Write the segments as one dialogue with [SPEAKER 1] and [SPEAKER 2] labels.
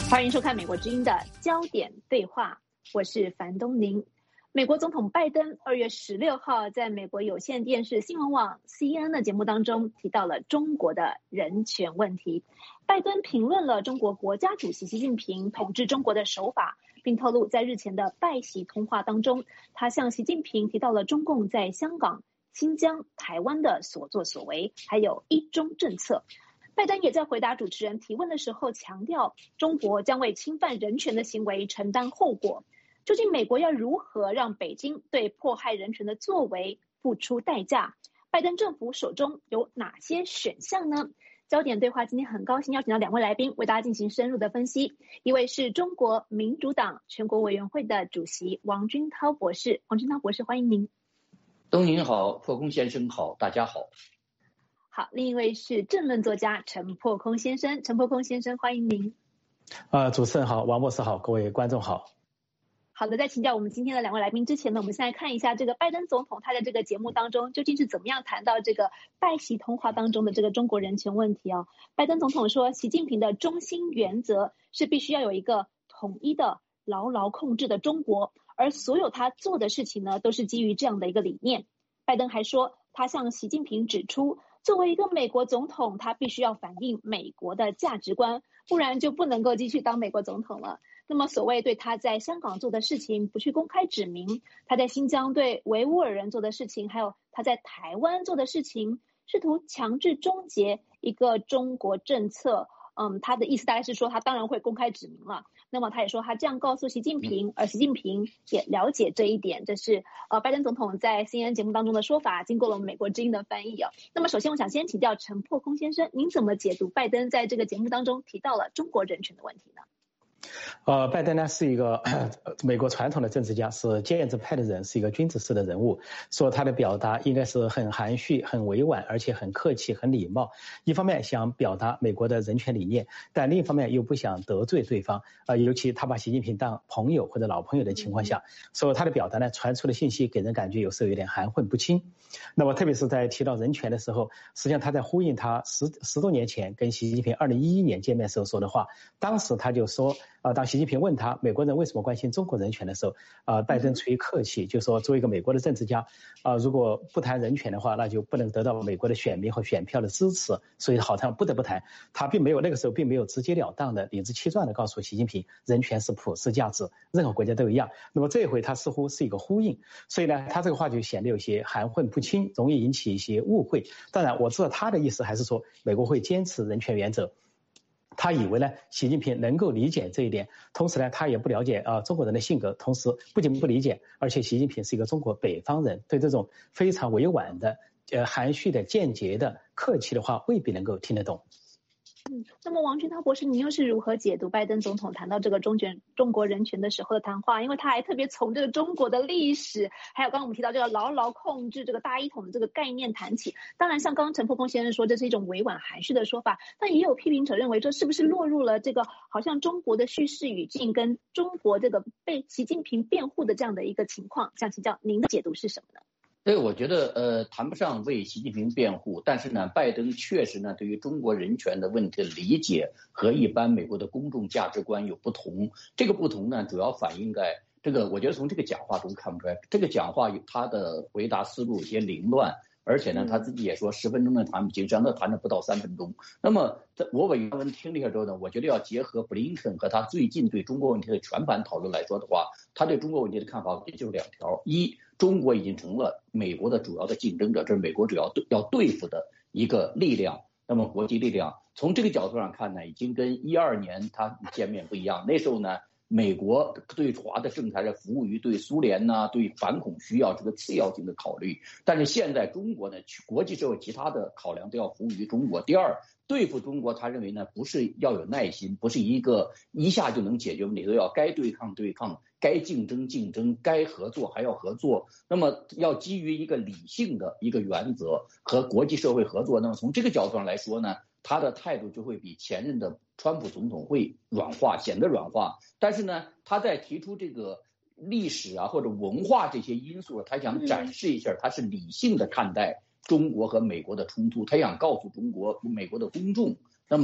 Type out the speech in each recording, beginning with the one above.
[SPEAKER 1] 欢迎收看美国之音的焦点对话，我是樊东宁。美国总统拜登2月16号在美国有线电视新闻网 CNN 的节目当中提到了中国的人权问题。拜登评论了中国国家主席习近平统治中国的手法，并透露在日前的拜习通话当中，他向习近平提到了中共在香港、新疆、台湾的所作所为，还有一中政策。拜登也在回答主持人提问的时候强调，中国将为侵犯人权的行为承担后果。究竟美国要如何让北京对迫害人权的作为付出代价？拜登政府手中有哪些选项呢？焦点对话今天很高兴邀请到2位来宾为大家进行深入的分析。一位是中国民主党全国委员会的主席王军涛博士，王军涛博士欢迎您。
[SPEAKER 2] 东宁好，破空先生好，大家好。
[SPEAKER 1] 好，另一位是政论作家陈破空先生，陈破空先生欢迎您。
[SPEAKER 3] 主持人好，王博士好，各位观众好。
[SPEAKER 1] 好的，在请教我们今天的2位来宾之前呢，我们先来看一下这个拜登总统他在这个节目当中究竟是怎么样谈到这个拜习通话当中的这个中国人权问题哦。拜登总统说，习近平的中心原则是必须要有一个统一的、牢牢控制的中国，而所有他做的事情呢，都是基于这样的一个理念。拜登还说，他向习近平指出，作为一个美国总统，他必须要反映美国的价值观，不然就不能够继续当美国总统了。那么所谓对他在香港做的事情不去公开指明，他在新疆对维吾尔人做的事情，还有他在台湾做的事情，试图强制终结一个中国政策，他的意思大概是说他当然会公开指明了。那么他也说他这样告诉习近平，而习近平也了解这一点，这是拜登总统在 CNN 节目当中的说法，经过了我们美国之音的翻译。那么首先我想先请教陈破空先生，您怎么解读拜登在这个节目当中提到了中国人权的问题呢？
[SPEAKER 3] 拜登呢是一个美国传统的政治家，是建制派的人，是一个君子式的人物，说他的表达应该是很含蓄、很委婉，而且很客气、很礼貌。一方面想表达美国的人权理念，但另一方面又不想得罪对方。尤其他把习近平当朋友或者老朋友的情况下，所以他的表达呢传出的信息给人感觉有时候有点含混不清。那么特别是在提到人权的时候，实际上他在呼应他十多年前跟习近平2011年见面时候说的话。当时他就说，当习近平问他美国人为什么关心中国人权的时候，拜登出于客气就说，作为一个美国的政治家，如果不谈人权的话，那就不能得到美国的选民和选票的支持，所以好像不得不谈。他那个时候并没有直截了当的理直气壮的告诉习近平人权是普世价值，任何国家都一样。那么这一回他似乎是一个呼应，所以呢他这个话就显得有些含混不清，容易引起一些误会。当然我知道他的意思还是说美国会坚持人权原则，他以为呢习近平能够理解这一点，同时呢他也不了解中国人的性格，同时不仅不理解，而且习近平是一个中国北方人，对这种非常委婉的含蓄的、间接的、客气的话未必能够听得懂。
[SPEAKER 1] 那么王军涛博士，您又是如何解读拜登总统谈到这个中国人权的时候的谈话？因为他还特别从这个中国的历史，还有刚刚我们提到这个牢牢控制这个大一统的这个概念谈起。当然像刚刚陈破空先生说这是一种委婉含蓄的说法，但也有批评者认为这是不是落入了这个好像中国的叙事语境跟中国这个被习近平辩护的这样的一个情况，想请教您的解读是什么呢？
[SPEAKER 2] 对，我觉得谈不上为习近平辩护，但是呢，拜登确实呢对于中国人权的问题的理解和一般美国的公众价值观有不同。这个不同呢，主要反映在这个，我觉得从这个讲话中看不出来，这个讲话他的回答思路有些凌乱，而且呢他自己也说10分钟的谈不清，实际上他谈了不到3分钟。那么我把原文听了一下之后呢，我觉得要结合布林肯和他最近对中国问题的全盘讨论来说的话，他对中国问题的看法也就是2条：一，中国已经成了美国的主要的竞争者，这是美国主要要对付的一个力量。那么国际力量从这个角度上看呢，已经跟12年他见面不一样。那时候呢，美国对华的政策是服务于对苏联呐、对反恐需要这个次要性的考虑。但是现在中国呢，国际社会其他的考量都要服务于中国。第二，对付中国，他认为呢，不是要有耐心，不是一下就能解决问题，都要该对抗对抗，该竞争竞争，该合作还要合作。那么要基于一个理性的一个原则和国际社会合作。那么从这个角度上来说呢，他的态度就会比前任的川普总统会软化，显得软化。但是呢，他在提出这个历史啊或者文化这些因素，他想展示一下他是理性的看待中国和美国的冲突，他想告诉美国的公众，那么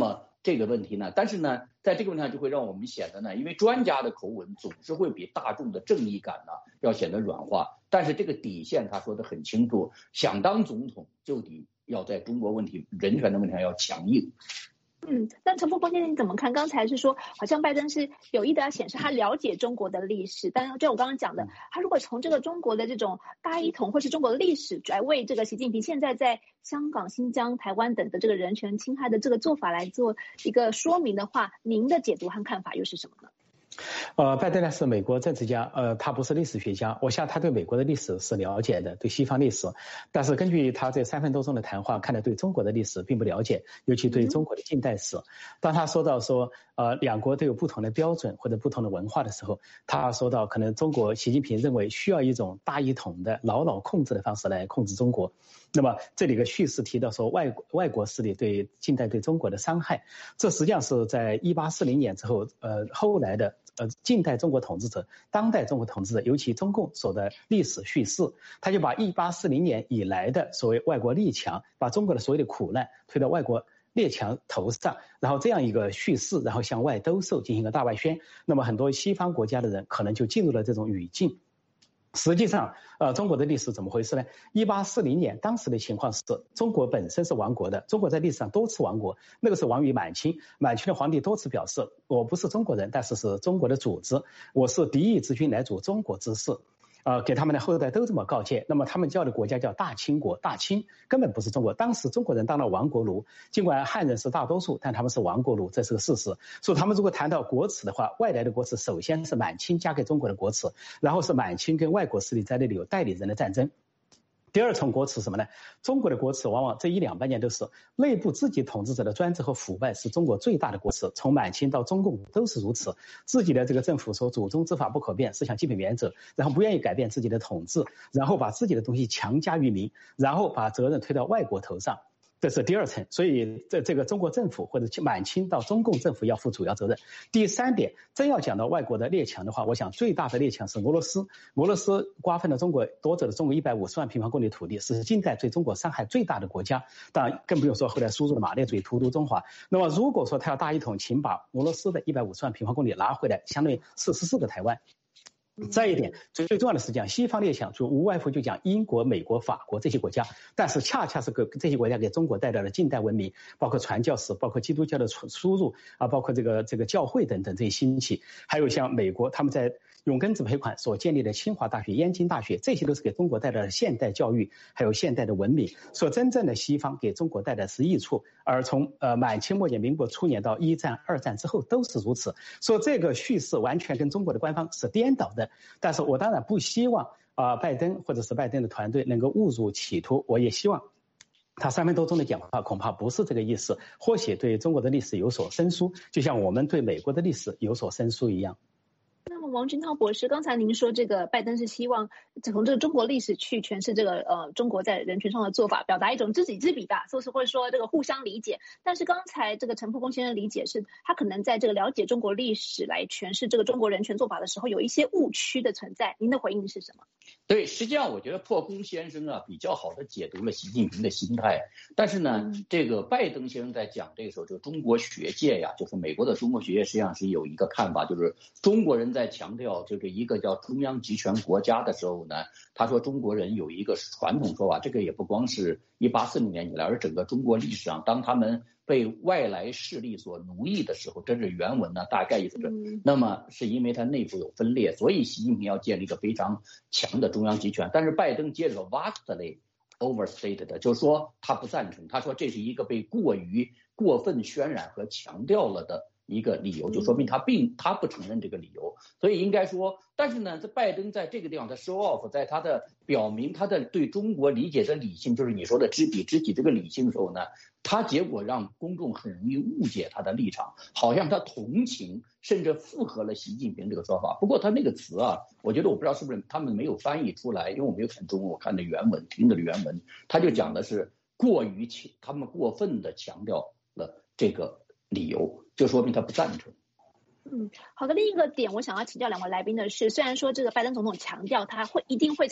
[SPEAKER 2] 这个问题呢，但是呢，在这个问题上就会让我们显得呢，因为专家的口吻总是会比大众的正义感呢要显得软化，但是这个底线他说得很清楚，想当总统就得要在中国问题、人权的问题上要强硬。
[SPEAKER 1] 但陈伯公先生你怎么看？刚才是说好像拜登是有意的要显示他了解中国的历史，但就我刚刚讲的，他如果从这个中国的这种大一统或是中国的历史来为这个习近平现在在香港、新疆、台湾等的这个人权侵害的这个做法来做一个说明的话，您的解读和看法又是什么呢？
[SPEAKER 3] 拜登呢是美国政治家，他不是历史学家，我想他对美国的历史是了解的，对西方历史，但是根据他这3分多钟的谈话，看来对中国的历史并不了解，尤其对中国的近代史。当他说到说，两国都有不同的标准或者不同的文化的时候，他说到可能中国习近平认为需要一种大一统的牢牢控制的方式来控制中国。那么这里的叙事提到说外国势力对近代对中国的伤害，这实际上是在1840年之后，后来的近代中国统治者、当代中国统治者，尤其中共所的历史叙事，他就把1840年以来的所谓外国列强，把中国的所有的苦难推到外国列强头上，然后这样一个叙事，然后向外兜售，进行一个大外宣。那么很多西方国家的人可能就进入了这种语境。实际上，中国的历史怎么回事呢？1840年当时的情况是，中国本身是亡国的，中国在历史上多次亡国，那个是亡于满清，满清的皇帝多次表示，我不是中国人，但是是中国的主子，我是敌意之君来主中国之事。给他们的后代都这么告诫，那么他们叫的国家叫大清国，大清根本不是中国，当时中国人当了亡国奴，尽管汉人是大多数，但他们是亡国奴，这是个事实。所以他们如果谈到国耻的话，外来的国耻首先是满清加给中国的国耻，然后是满清跟外国势力在那里有代理人的战争。第二重国耻什么呢？中国的国耻往往这100-200年都是内部自己统治者的专制和腐败是中国最大的国耻，从满清到中共都是如此。自己的这个政府说祖宗之法不可变，思想基本原则，然后不愿意改变自己的统治，然后把自己的东西强加于民，然后把责任推到外国头上。这是第二层，所以这个中国政府或者满清到中共政府要负主要责任。第3点，真要讲到外国的列强的话，我想最大的列强是俄罗斯。俄罗斯瓜分了中国，夺走了中国150万平方公里土地，是近代对中国伤害最大的国家。当然更不用说后来输入了马列主义荼毒中华。那么如果说他要大一统，请把俄罗斯的150万平方公里拿回来，相当于44个台湾。再一点，最重要的是讲西方列强，就无外乎就讲英国、美国、法国这些国家，但是恰恰是这些国家给中国带来了近代文明，包括传教士，包括基督教的输入啊，包括这个教会等等这些兴起，还有像美国他们在用根子赔款所建立的清华大学、燕京大学，这些都是给中国带来了现代教育，还有现代的文明。所真正的西方给中国带来的是益处，而从满清末年、民国初年到1战、2战之后都是如此。所以这个叙事完全跟中国的官方是颠倒的。但是我当然不希望拜登或者是拜登的团队能够误入歧途，我也希望他3分多钟的讲话恐怕不是这个意思，或许对中国的历史有所生疏，就像我们对美国的历史有所生疏一样。
[SPEAKER 1] 那么王军涛博士，刚才您说这个拜登是希望从这个中国历史去诠释这个中国在人权上的做法，表达一种知己知彼吧，或者说这个互相理解。但是刚才这个陈复公先生理解是，他可能在这个了解中国历史来诠释这个中国人权做法的时候，有一些误区的存在。您的回应是什么？
[SPEAKER 2] 对，实际上我觉得破空先生啊比较好的解读了习近平的心态，但是呢，这个拜登先生在讲这个时候，就中国学界呀，就是美国的中国学界实际上是有一个看法，就是中国人在强调这个一个叫中央集权国家的时候呢，他说中国人有一个传统说法，这个也不光是1840年以来，而整个中国历史上，当他们被外来势力所奴役的时候，这是原文呢，大概意思是，那么是因为它内部有分裂，所以习近平要建立一个非常强的中央集权。但是拜登接着 vastly overstated， 就是说他不赞成，他说这是一个被过分渲染和强调了的一个理由，就说明他不承认这个理由。所以应该说，但是呢，拜登在这个地方他 show off， 在他的表明他的对中国理解的理性，就是你说的知彼知己这个理性的时候呢，他结果让公众很容易误解他的立场，好像他同情甚至附和了习近平这个说法。不过他那个词啊，我觉得我不知道是不是他们没有翻译出来，因为我没有看中文，我看的原文，听的原文，他就讲的是他们过分的强调了这个理由，就说明他不赞成。
[SPEAKER 1] 好的。另一个点我想要请教两位来宾的是，虽然说这个拜登总统强调他一定会在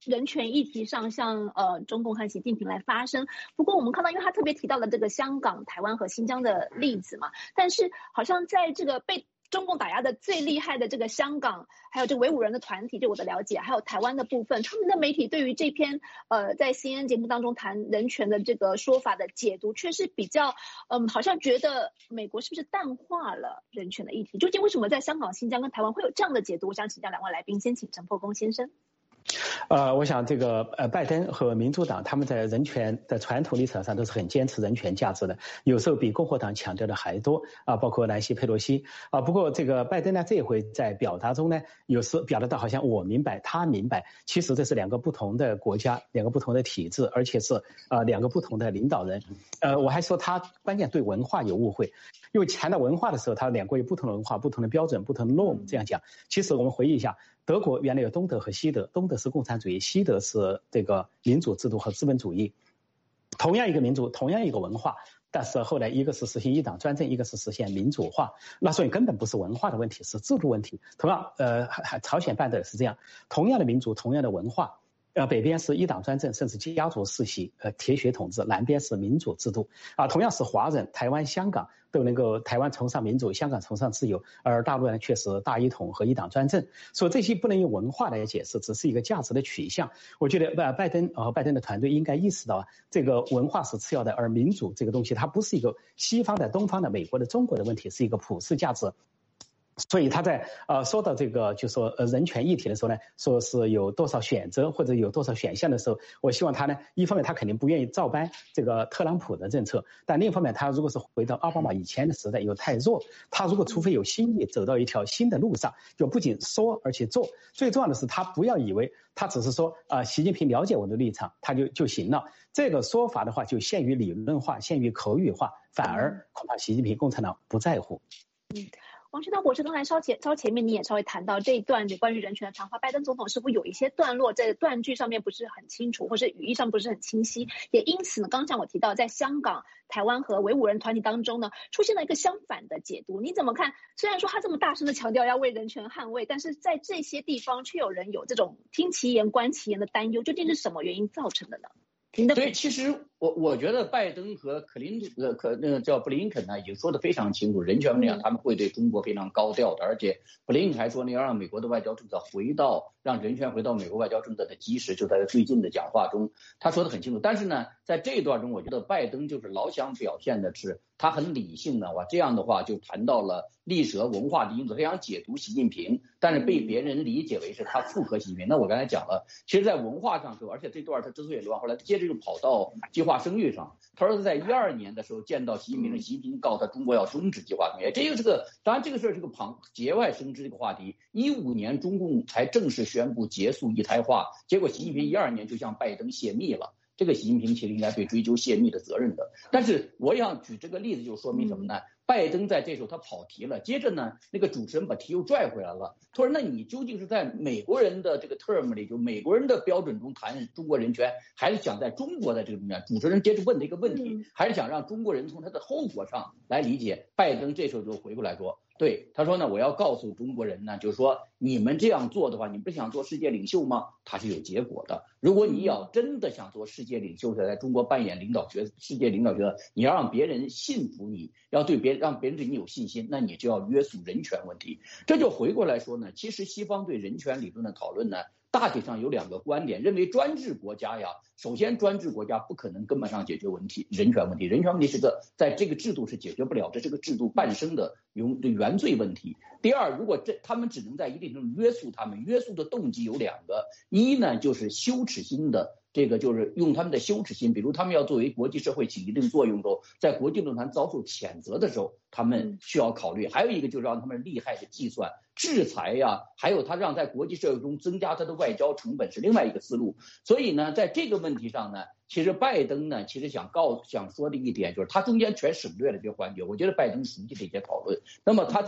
[SPEAKER 1] 人权议题上向中共和习近平来发声。不过我们看到，因为他特别提到了这个香港、台湾和新疆的例子嘛，但是好像在这个被中共打压的最厉害的这个香港，还有这维吾人的团体，就我的了解，还有台湾的部分，他们的媒体对于这篇在 CNN 节目当中谈人权的这个说法的解读，却是比较好像觉得美国是不是淡化了人权的议题？究竟为什么在香港、新疆跟台湾会有这样的解读？我想请教两位来宾，先请陈破公先生。
[SPEAKER 3] 我想这个拜登和民主党他们在人权的传统立场上都是很坚持人权价值的，有时候比共和党强调的还多啊，包括南希佩洛西啊。不过这个拜登呢，这一回在表达中呢，有时表达到好像我明白他明白，其实这是两个不同的国家，两个不同的体制，而且是两个不同的领导人。我还说他关键对文化有误会，因为谈到文化的时候，他两国有不同的文化、不同的标准、不同的 norm 这样讲。其实我们回忆一下，德国原来有东德和西德，东德是共产主义，西德是这个民主制度和资本主义。同样一个民族，同样一个文化，但是后来一个是实行一党专政，一个是实现民主化。那所以根本不是文化的问题，是制度问题。同样，朝鲜半岛也是这样，同样的民族，同样的文化。北边是一党专政，甚至家族世袭，铁血统治；南边是民主制度。同样是华人，台湾、香港都能够，台湾崇尚民主，香港崇尚自由，而大陆呢却是大一统和一党专政。所以这些不能用文化来解释，只是一个价值的取向。我觉得拜登和拜登的团队应该意识到，这个文化是次要的，而民主这个东西它不是一个西方的、东方的、美国的、中国的问题，是一个普世价值。所以他在说到这个就说人权议题的时候呢，说是有多少选择或者有多少选项的时候，我希望他呢，一方面他肯定不愿意照搬这个特朗普的政策，但另一方面他如果是回到奥巴马以前的时代又太弱，他如果除非有新意走到一条新的路上，就不仅说而且做，最重要的是他不要以为他只是说习近平了解我的立场他就行了，这个说法的话就限于理论化，限于口语化，反而恐怕习近平共产党不在乎。
[SPEAKER 1] 王群涛博士刚才稍前面你也稍微谈到这一段关于人权的谈话，拜登总统似乎有一些段落在断句上面不是很清楚，或是语义上不是很清晰，也因此呢，刚才我提到在香港、台湾和维吾人团体当中呢，出现了一个相反的解读。你怎么看？虽然说他这么大声的强调要为人权捍卫，但是在这些地方却有人有这种听其言观其言的担忧，究竟是什么原因造成的呢？
[SPEAKER 2] 对，其实我觉得拜登和叫布林肯呢，已经说得非常清楚，人权问题上他们会对中国非常高调的，而且布林肯还说呢，要让美国的外交政策让人权回到美国外交政策的基石，就在最近的讲话中，他说得很清楚。但是呢，在这一段中，我觉得拜登就是老想表现的是他很理性的，这样的话就谈到了历史和文化的因素，他想解读习近平，但是被别人理解为是他附和习近平。那我刚才讲了，其实在文化上说，而且这段他之所以乱，后来接着就跑到计划生育上。他说在2012年的时候见到习近平，习近平告诉他中国要终止计划生育，这个是个当然这个事儿是个节外生枝这个话题。15年中共才正式宣布结束一胎化，结果习近平12年就向拜登泄密了。这个习近平其实应该被追究泄密的责任的。但是我想举这个例子就说明什么呢？拜登在这时候他跑题了，接着呢，那个主持人把题又拽回来了。他说：“那你究竟是在美国人的这个 term 里，就美国人的标准中谈中国人权，还是想在中国的这个中间？”主持人接着问的一个问题，还是想让中国人从他的后果上来理解。拜登这时候就回过来说：“对，他说呢，我要告诉中国人呢，就是说你们这样做的话，你们不是想做世界领袖吗？它是有结果的。如果你要真的想做世界领袖，在中国扮演世界领导角色，你要让别人信服你，要让别人对你有信心，那你就要约束人权问题。这就回过来说呢，其实西方对人权理论的讨论呢，大体上有2个观点，认为专制国家呀，首先专制国家不可能根本上解决人权问题，人权问题是在这个制度是解决不了，这是个制度伴生的原罪问题。第二，如果他们只能在一定程度约束他们，约束的动机有2个，一呢就是羞耻心的。这个就是用他们的羞耻心，比如他们要作为国际社会起一定作用的时候，在国际论坛遭受谴责的时候，他们需要考虑。还有一个就是让他们厉害的计算制裁呀，还有他让在国际社会中增加他的外交成本是另外一个思路。所以呢，在这个问题上呢，其实拜登呢，其实想说的一点就是他中间全省略了这个环节。我觉得拜登熟悉这些讨论，那么他在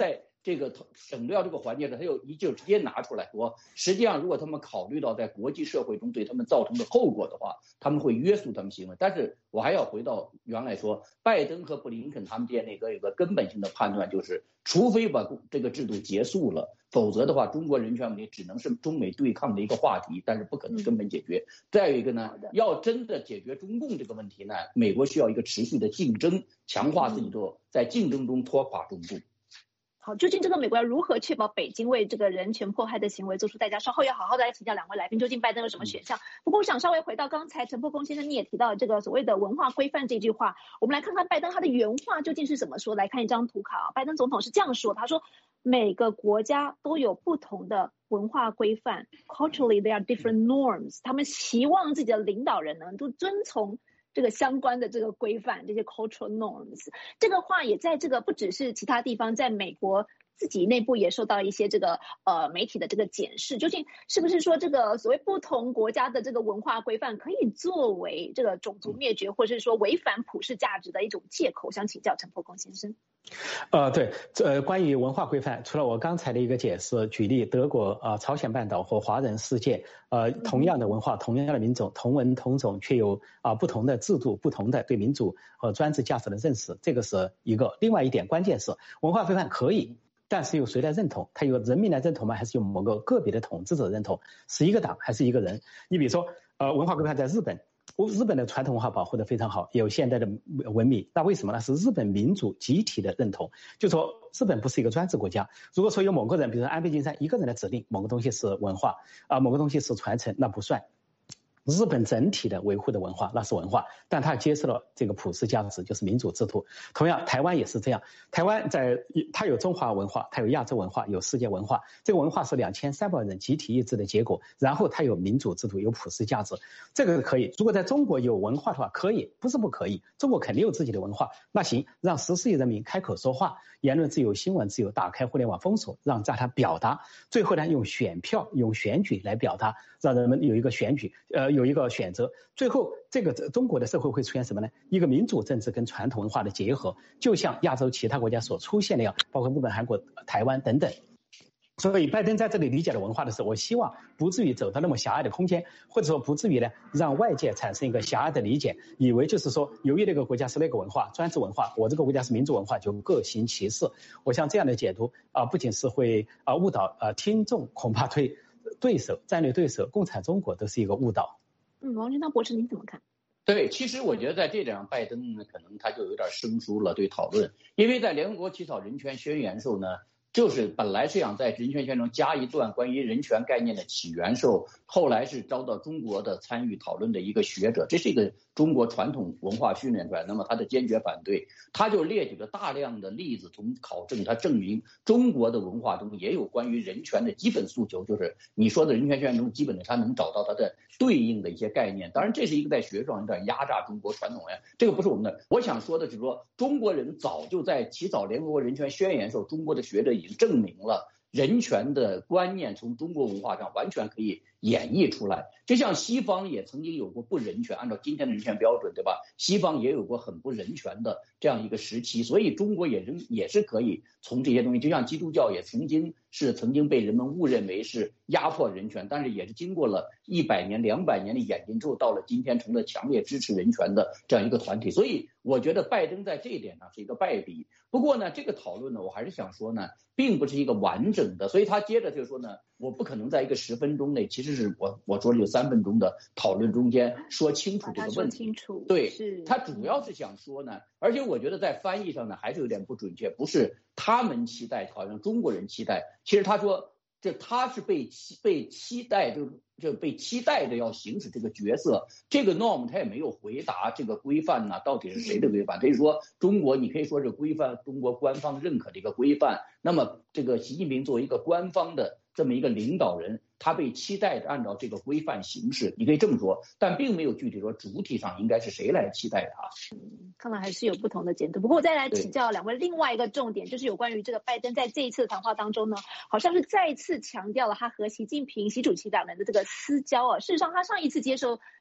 [SPEAKER 2] 这个省掉这个环节的，他就直接拿出来说，实际上如果他们考虑到在国际社会中对他们造成的后果的话，他们会约束他们行为。但是我还要回到原来说，拜登和布林肯他们之间那个有个根本性的判断，就是除非把这个制度结束了，否则的话，中国人权问题只能是中美对抗的一个话题，但是不可能根本解决。再有一个呢，要真的解决中共这个问题呢，美国需要一个持续的竞争，强化自己在竞争中拖垮中共。
[SPEAKER 1] 好，究竟这个美国要如何确保北京为这个人权迫害的行为做出代价？稍后要好好的来请教两位来宾，究竟拜登有什么选项？不过我想稍微回到刚才陈破公先生你也提到这个所谓的文化规范这句话，我们来看看拜登他的原话究竟是怎么说。来看一张图卡，拜登总统是这样说，他说每个国家都有不同的文化规范 ，culturally there are different norms， 他们希望自己的领导人能够遵从这个相关的这个规范，这些 cultural norms， 这个话也在这个不只是其他地方，在美国自己内部也受到一些这个媒体的这个检视，究竟是不是说这个所谓不同国家的这个文化规范可以作为这个种族灭绝或是说违反普世价值的一种借口？想请教陈破公先生。
[SPEAKER 3] 对，关于文化规范，除了我刚才的一个解释，举例德国朝鲜半岛和华人世界，同样的文化，同样的民种，同文同种，却有不同的制度，不同的对民主和专制价值的认识，这个是一个。另外一点，关键是文化规范可以，但是由谁来认同？它有人民来认同吗？还是由某个个别的统治者认同？是一个党还是一个人？你比如说，文化规范在日本。日本的传统文化保护得非常好，有现代的文明，那为什么呢？是日本民主集体的认同，就说日本不是一个专制国家。如果说有某个人，比如说安倍晋三一个人的指令，某个东西是文化某个东西是传承，那不算。日本整体的维护的文化那是文化，但它接受了这个普世价值，就是民主制度。同样台湾也是这样，台湾它有中华文化，它有亚洲文化，有世界文化，这个文化是2300万人集体意志的结果，然后它有民主制度，有普世价值，这个可以。如果在中国有文化的话可以，不是不可以，中国肯定有自己的文化，那行，让14亿人民开口说话，言论自由，新闻自由，打开互联网封锁，让他表达，最后呢用选票用选举来表达，让人们有一个选举有一个选择，最后这个中国的社会会出现什么呢？一个民主政治跟传统文化的结合，就像亚洲其他国家所出现那样，包括日本、韩国、台湾等等。所以拜登在这里理解的文化的时候，我希望不至于走到那么狭隘的空间，或者说不至于呢让外界产生一个狭隘的理解，以为就是说由于那个国家是那个文化专制文化，我这个国家是民主文化，就各行其事。我想这样的解读不仅是会误导听众，恐怕对对手战略对手共产中国都是一个误导。
[SPEAKER 1] 王军涛博士您怎么看？
[SPEAKER 2] 对，其实我觉得在这点上，拜登呢可能他就有点生疏了对讨论，因为在联合国起草人权宣言时候呢，就是本来是想在人权宣言中加一段关于人权概念的起源时候，后来是遭到中国的参与讨论的一个学者，这是一个中国传统文化训练出来，那么他的坚决反对，他就列举了大量的例子从考证，他证明中国的文化中也有关于人权的基本诉求，就是你说的人权宣言中基本的他能找到它的对应的一些概念。当然这是一个在学术上有点压榨中国传统呀，这个不是我们的。我想说的是说，中国人早就在起草联合国人权宣言的时候，中国的学者已经证明了人权的观念从中国文化上完全可以演绎出来，就像西方也曾经有过不人权，按照今天的人权标准，对吧？西方也有过很不人权的这样一个时期，所以中国也是可以从这些东西，就像基督教也曾经被人们误认为是压迫人权，但是也是经过了100年、200年的演进之后，到了今天成了强烈支持人权的这样一个团体。所以我觉得拜登在这一点上是一个败笔。不过呢，这个讨论呢，我还是想说呢，并不是一个完整的，所以他接着就说呢，我不可能在一个10分钟内，其实是我说有3分钟的讨论中间说清楚这个问题。对，他主要是想说呢，而且我觉得在翻译上呢还是有点不准确，不是他们期待，好像中国人期待，其实他说他是被期待，就被期待着要行使这个角色。这个 norm 他也没有回答这个规范呢到底是谁的规范，可以说中国，你可以说是规范，中国官方认可的一个规范。那么这个习近平作为一个官方的这么一个领导人，他被期待着按照这个规范行事，你可以这么说，但并没有具体说主体上应该是谁来期待他。
[SPEAKER 1] 看来还是有不同的解读。不过我再来请教两位另外一个重点，就是有关于这个拜登在这一次的谈话当中呢，好像是再次强调了他和习近平、习主席两人的这个私交啊。事实上，他上一次接受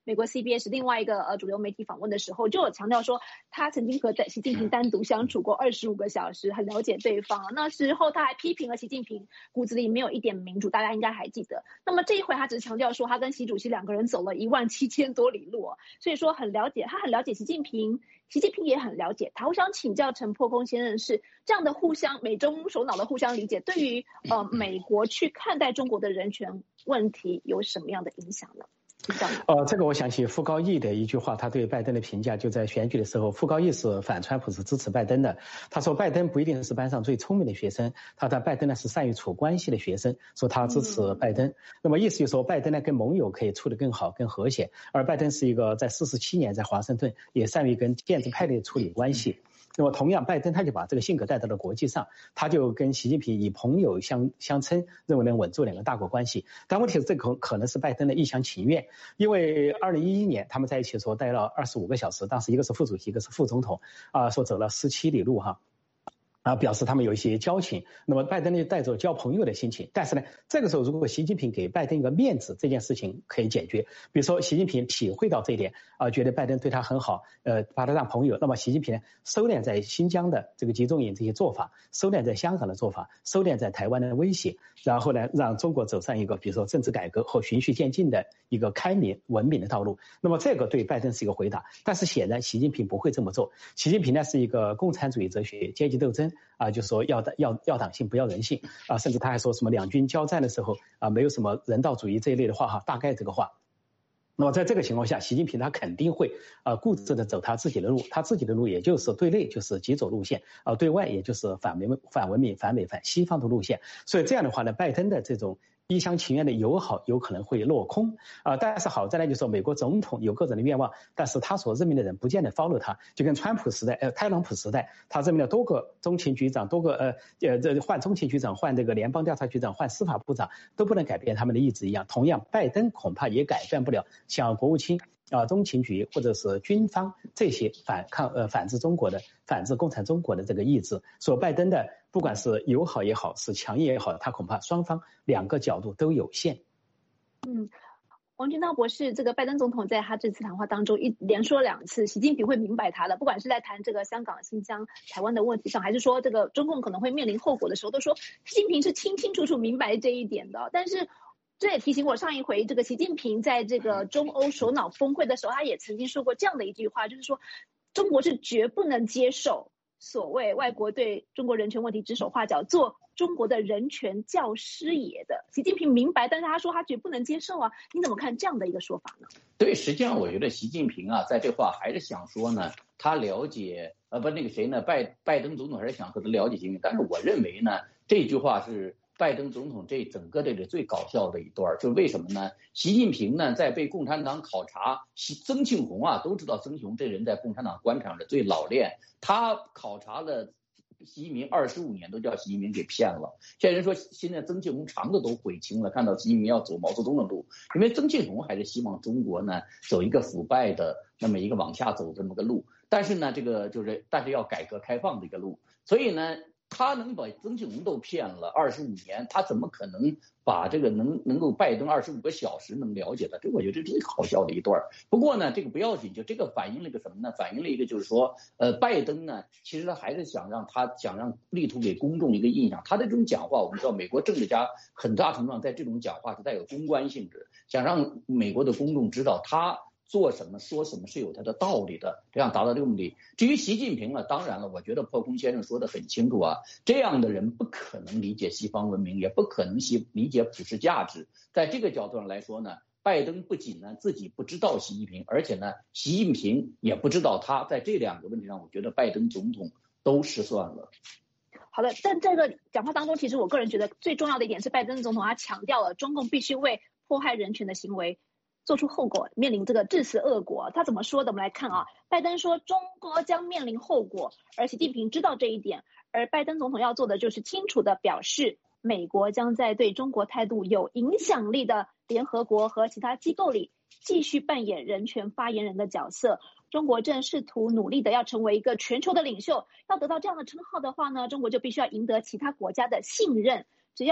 [SPEAKER 1] 美国 CBS 另外一个主流媒体访问的时候，就有强调说他曾经和习近平单独相处过25个小时，很了解对方。那时候他还批评了习近平骨子里没有一点民主，大家应该还记得。那么这一回他只是强调说他跟习主席2个人走了17000多里路，所以说很了解，他很了解习近平，习近平也很了解他。我想请教陈破空先生，是这样的美中首脑的互相理解，对于美国去看待中国的人权问题有什么样的影响呢？
[SPEAKER 3] 这个我想起傅高义的一句话，他对拜登的评价，就在选举的时候，傅高义是反川普，是支持拜登的。他说拜登不一定是班上最聪明的学生，拜登呢是善于处关系的学生，说他支持拜登。那么意思就是说，拜登呢跟盟友可以处得更好、更和谐，而拜登是一个在47年在华盛顿也善于跟建制派的处理关系。那么同样，拜登他就把这个性格带到了国际上，他就跟习近平以朋友相称，认为能稳住2个大国关系。但问题是，这个可能是拜登的一厢情愿，因为2011年他们在一起的时候待了25个小时，当时一个是副主席，一个是副总统，说走了17里路哈。表示他们有一些交情，那么拜登呢带着交朋友的心情，但是呢，这个时候如果习近平给拜登一个面子，这件事情可以解决。比如说习近平体会到这一点觉得拜登对他很好，把他当朋友，那么习近平呢收敛在新疆的这个集中营这些做法，收敛在香港的做法，收敛在台湾的威胁，然后呢让中国走上一个比如说政治改革和循序渐进的一个开明文明的道路。那么这个对拜登是一个回答，但是显然习近平不会这么做。习近平呢是一个共产主义哲学，阶级斗争就是说要党性不要人性甚至他还说什么两军交战的时候没有什么人道主义这一类的话大概这个话。那么在这个情况下，习近平他肯定会固执的走他自己的路，他自己的路也就是对内就是极左路线对外也就是反文明、反美、反西方的路线。所以这样的话呢，拜登的这种一厢情愿的友好有可能会落空但是好在呢，就是说美国总统有个人的愿望，但是他所任命的人不见得 follow 他，就跟川普时代特朗普时代他任命了多个中情局长，多个换中情局长，换这个联邦调查局长，换司法部长，都不能改变他们的意志一样。同样拜登恐怕也改变不了像国务卿中情局或者是军方这些反制中国的反制共产中国的这个意志。所以拜登的不管是友好也好，是强硬也好，他恐怕双方2个角度都有限。
[SPEAKER 1] 王军涛博士，这个拜登总统在他这次谈话当中连说2次，习近平会明白他的，不管是在谈这个香港、新疆、台湾的问题上，还是说这个中共可能会面临后果的时候，都说习近平是清清楚楚明白这一点的。但是这也提醒我，上一回这个习近平在这个中欧首脑峰会的时候，他也曾经说过这样的一句话，就是说中国是绝不能接受所谓外国对中国人权问题指手画脚，做中国的人权教师爷的。习近平明白，但是他说他绝不能接受你怎么看这样的一个说法呢？
[SPEAKER 2] 对，实际上我觉得习近平在这话还是想说呢，他了解拜登总统还是想和他了解习近平，但是我认为呢，这句话是拜登总统这整个的最搞笑的一段，就是为什么呢？习近平呢在被共产党考察，曾庆红都知道曾庆红这人在共产党官场的最老练，他考察了习近平25年，都叫习近平给骗了。现在人说现在曾庆红肠子都悔青了，看到习近平要走毛泽东的路，因为曾庆红还是希望中国呢走一个腐败的那么一个往下走这么个路，但是呢但是要改革开放的一个路，所以呢他能把曾庆红都骗了25年，他怎么可能把这个能够拜登25个小时能了解的？这我觉得这是好笑的一段。不过呢，这个不要紧，就这个反映了一个什么呢？反映了一个就是说，拜登呢，其实他还是想让力图给公众一个印象。他的这种讲话，我们知道美国政治家很大程度上在这种讲话是带有公关性质，想让美国的公众知道他做什么说什么是有他的道理的，这样达到这个目的。至于习近平呢，当然了，我觉得破空先生说的很清楚这样的人不可能理解西方文明，也不可能理解普世价值。在这个角度上来说呢，拜登不仅呢自己不知道习近平，而且呢习近平也不知道他。在这2个问题上，我觉得拜登总统都失算了。
[SPEAKER 1] 好的，但这个讲话当中，其实我个人觉得最重要的一点是，拜登总统他强调了中共必须为迫害人权的行为做出后果，面临这个致死恶果。他怎么说的？我们来看拜登说中国将面临后果，而习近平知道这一点，而拜登总统要做的就是清楚的表示，美国将在对中国态度有影响力的联合国和其他机构里继续扮演人权发言人的角色。中国正试图努力的要成为一个全球的领袖，要得到这样的称号的话呢，中国就必须要赢得其他国家的信任。只要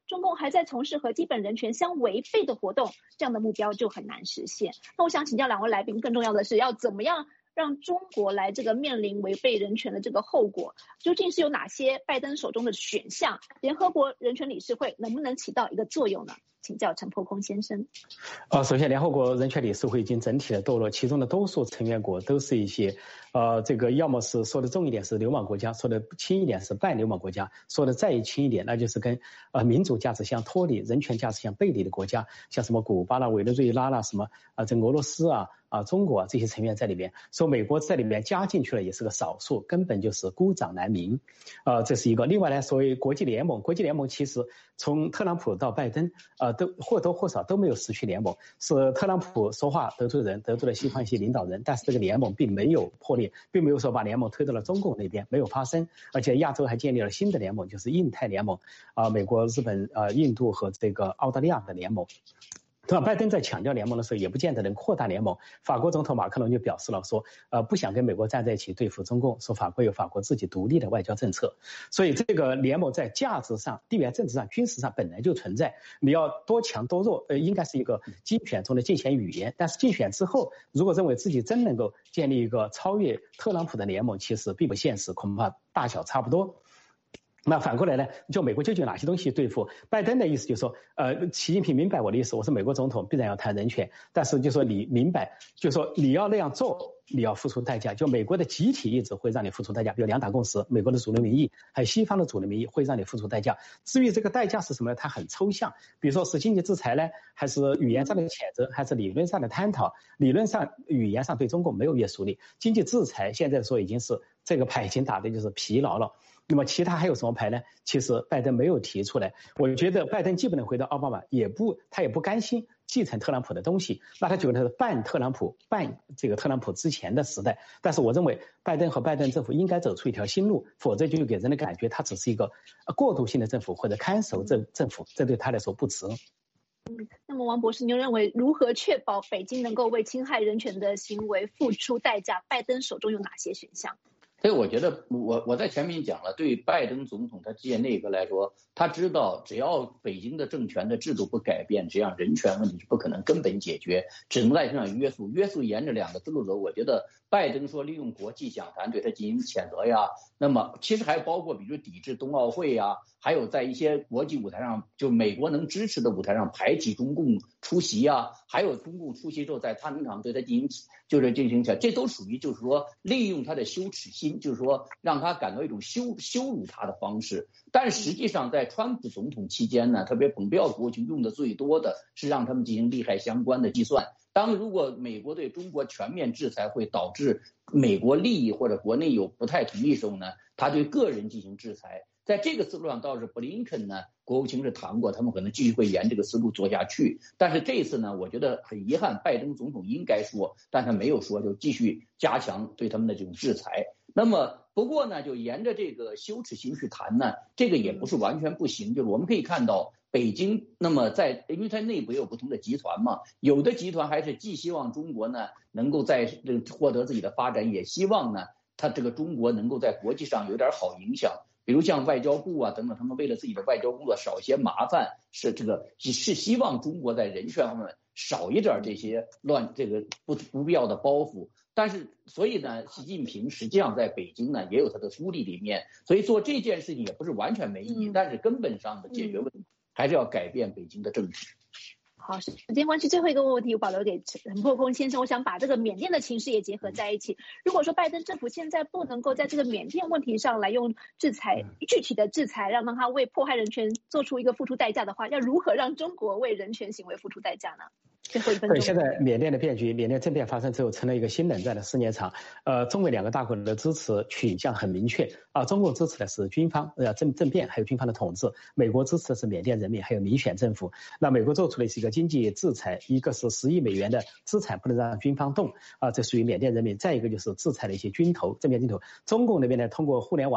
[SPEAKER 1] 中共还在从事和基本人权相违背的活动，这样的目标就很难实现。那我想请教两位来宾，更重要的是要怎么样让中国来这个面临违背人权的这个后果，究竟是有哪些拜登手中的选项？联合国人权理事会能不能起到一个作用呢？请教陈破空先生。
[SPEAKER 3] 首先，联合国人权理事会已经整体的堕落，其中的多数成员国都是一些这个要么是说的重一点是流氓国家，说的轻一点是半流氓国家，说的再轻一点那就是跟民主价值相脱离、人权价值相背离的国家，像什么古巴啦、委内瑞拉啦、什么这俄罗斯中国这些成员在里面，说美国在里面加进去了也是个少数，根本就是孤掌难鸣。这是一个。另外呢，所谓国际联盟其实从特朗普到拜登都或多或少都没有失去联盟，是特朗普说话得罪人，得罪了西方一些领导人，但是这个联盟并没有破裂，并没有说把联盟推到了中共那边，没有发生。而且亚洲还建立了新的联盟，就是印太联盟美国、日本、印度和这个澳大利亚的联盟。拜登在强调联盟的时候，也不见得能扩大联盟。法国总统马克龙就表示了说，不想跟美国站在一起对付中共，说法国有法国自己独立的外交政策。所以这个联盟在价值上、地缘政治上、军事上本来就存在。你要多强多弱，应该是一个竞选中的竞选语言。但是竞选之后，如果认为自己真能够建立一个超越特朗普的联盟，其实并不现实，恐怕大小差不多。那反过来呢，就美国究竟有哪些东西对付？拜登的意思就是说，习近平明白我的意思，我是美国总统，必然要谈人权，但是就说你明白，就说你要那样做，你要付出代价，就美国的集体意志会让你付出代价，比如两党共识，美国的主流民意，还有西方的主流民意会让你付出代价。至于这个代价是什么呢？它很抽象，比如说是经济制裁呢，还是语言上的谴责，还是理论上的探讨？理论上、语言上对中共没有约束力，经济制裁现在说已经是这个牌已经打的就是疲劳了。那么其他还有什么牌呢？其实拜登没有提出来。我觉得拜登既不能回到奥巴马，他也不甘心继承特朗普的东西，那他觉得是半特朗普、半这个特朗普之前的时代。但是我认为拜登和拜登政府应该走出一条新路，否则就给人的感觉他只是一个过渡性的政府或者看守政府，这对他来说不值。
[SPEAKER 1] 那么王博士，您认为如何确保北京能够为侵害人权的行为付出代价？拜登手中有哪些选项？
[SPEAKER 2] 所以我觉得我在前面讲了，对拜登总统他建内阁来说，他知道只要北京的政权的制度不改变，这样人权问题是不可能根本解决，只能在这样约束沿着两个思路走。我觉得拜登说利用国际讲坛对他进行谴责呀，那么其实还包括比如抵制冬奥会呀，还有在一些国际舞台上，就美国能支持的舞台上排挤中共出席呀，还有中共出席之后在他们场对他进行这都属于就是说利用他的羞耻心，就是说让他感到一种羞辱他的方式。但实际上在川普总统期间呢，特别蓬佩奥国务卿用的最多的是让他们进行利害相关的计算。如果美国对中国全面制裁会导致美国利益或者国内有不太同意的时候呢，他对个人进行制裁。在这个思路上倒是布林肯呢国务卿是谈过，他们可能继续会沿这个思路做下去。但是这一次呢，我觉得很遗憾，拜登总统应该说，但他没有说，就继续加强对他们的这种制裁。那么不过呢，就沿着这个羞耻心去谈呢，这个也不是完全不行。就是我们可以看到北京，那么因为它内部也有不同的集团嘛，有的集团还是既希望中国呢能够在获得自己的发展，也希望呢它这个中国能够在国际上有点好影响。比如像外交部等等，他们为了自己的外交工作少一些麻烦，是希望中国在人权方面少一点这些不必要的包袱。但是所以呢，习近平实际上在北京呢也有他的孤立里面，所以做这件事情也不是完全没意义，但是根本上的解决问题还是要改变北京的政治。
[SPEAKER 1] 好，时间关系，最后一个问题我保留给陈破空先生。我想把这个缅甸的情势也结合在一起。如果说拜登政府现在不能够在这个缅甸问题上来用制裁，具体的制裁，让他为迫害人权做出一个付出代价的话，要如何让中国为人权行为付出代价呢？最后1分钟。对，
[SPEAKER 3] 现在缅甸的变局，缅甸政变发生之后，成了一个新冷战的4年场。中美2个大国的支持取向很明确啊，中共支持的是军方政变，还有军方的统治；美国支持的是缅甸人民，还有民选政府。那美国做出的是一个经济制裁，一个是10亿美元的资产不能让军方动啊，这属于缅甸人民；再一个就是制裁了一些军头，正面军头。中共那边呢，通过互联网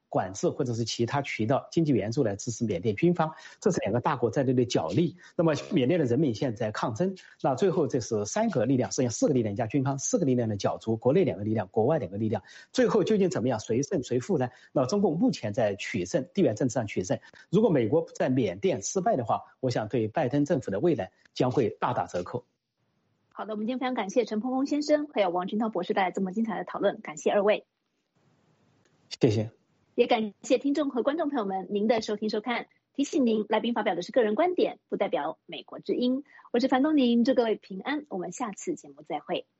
[SPEAKER 3] 管制或者是其他渠道经济援助来支持缅甸军方，这是2个大国在这里角力。那么缅甸的人民现在在抗争，那最后这是3个力量，剩下4个力量加军方4个力量的角逐，国内2个力量，国外2个力量，最后究竟怎么样，谁胜谁负呢？那中共目前在取胜，地缘政治上取胜。如果美国在缅甸失败的话，我想对拜登政府的未来将会大打折扣。
[SPEAKER 1] 好的，我们今天非常感谢陈鹏峰先生还有王俊涛博士带来这么精彩的讨论，感谢2位。
[SPEAKER 3] 谢谢。
[SPEAKER 1] 也感谢听众和观众朋友们您的收听收看。提醒您，来宾发表的是个人观点，不代表美国之音。我是樊东宁，祝各位平安，我们下次节目再会。